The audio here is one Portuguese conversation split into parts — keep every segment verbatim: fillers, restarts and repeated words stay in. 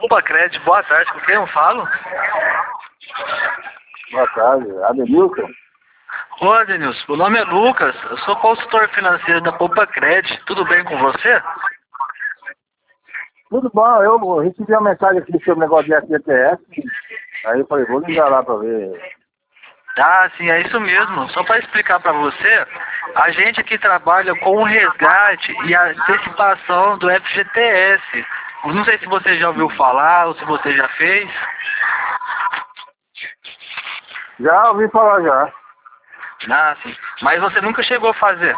Poupa Crédito, boa tarde, com quem eu falo? Boa tarde, Adenilson. Ô Adenilson, meu nome é Lucas, eu sou consultor financeiro da Poupa Crédito, tudo bem com você? Tudo bom, eu recebi uma mensagem aqui sobre o negócio de F G T S, aí eu falei, vou ligar lá pra ver. Ah, sim, é isso mesmo. Só para explicar para você, a gente aqui trabalha com o resgate e a antecipação do F G T S. Eu não sei se você já ouviu falar ou se você já fez. Já ouvi falar já. Ah, sim. Mas você nunca chegou a fazer.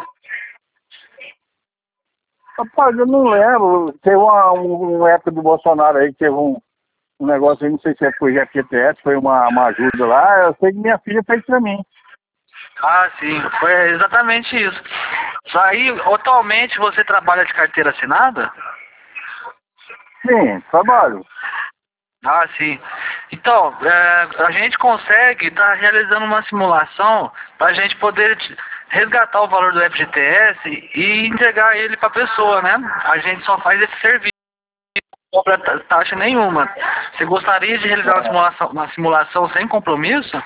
Rapaz, eu não lembro, teve uma, um, uma época do Bolsonaro aí, que teve um, um negócio aí, não sei se foi F G T S, foi uma, uma ajuda lá, eu sei que minha filha fez pra mim. Ah, sim, foi exatamente isso. Só aí, atualmente você trabalha de carteira assinada? Sim, trabalho. Ah, sim. Então, é, a gente consegue estar realizando uma simulação para a gente poder te- resgatar o valor do F G T S e entregar ele para a pessoa, né? A gente só faz esse serviço, não cobra ta- taxa nenhuma. Você gostaria de realizar uma É. simulação, uma simulação sem compromisso?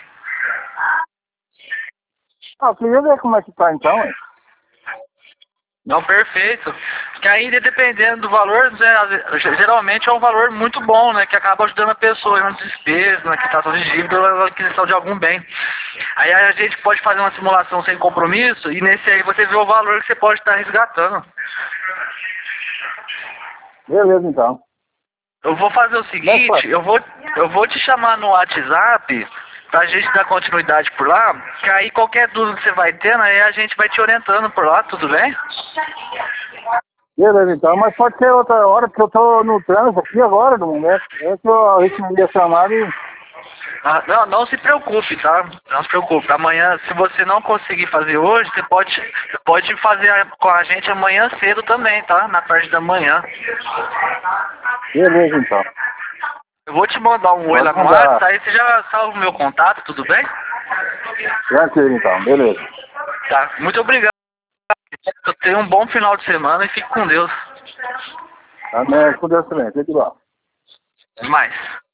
Ah, eu queria ver como é que tá então, hein? Não, perfeito. Que aí, dependendo do valor, né, às vezes- geralmente é um valor muito bom, né? Que acaba ajudando a pessoa na despesa, na quitação de dívida ou na aquisição de algum bem. Aí a gente pode fazer uma simulação sem compromisso e nesse aí você vê o valor que você pode estar resgatando. Beleza então. Eu vou fazer o Como é que faz? seguinte, eu vou, eu vou te chamar no WhatsApp pra gente dar continuidade por lá, que aí qualquer dúvida que você vai tendo, aí a gente vai te orientando por lá, tudo bem? Beleza então, mas pode ser outra hora, porque eu tô no trânsito aqui agora, no momento. É que eu recebi a chamada e... Ah, não, não se preocupe, tá? Não se preocupe. Amanhã, se você não conseguir fazer hoje, você pode, você pode fazer a- com a gente amanhã cedo também, tá? Na parte da manhã. Beleza então. Eu vou te mandar um oi Pode lá no mandar. WhatsApp, aí você já salva o meu contato, tudo bem? Tranquilo então, beleza. Tá. Muito obrigado. Eu tenho um bom final de semana e fique com Deus. Amém, com Deus também, tudo bom. Até mais.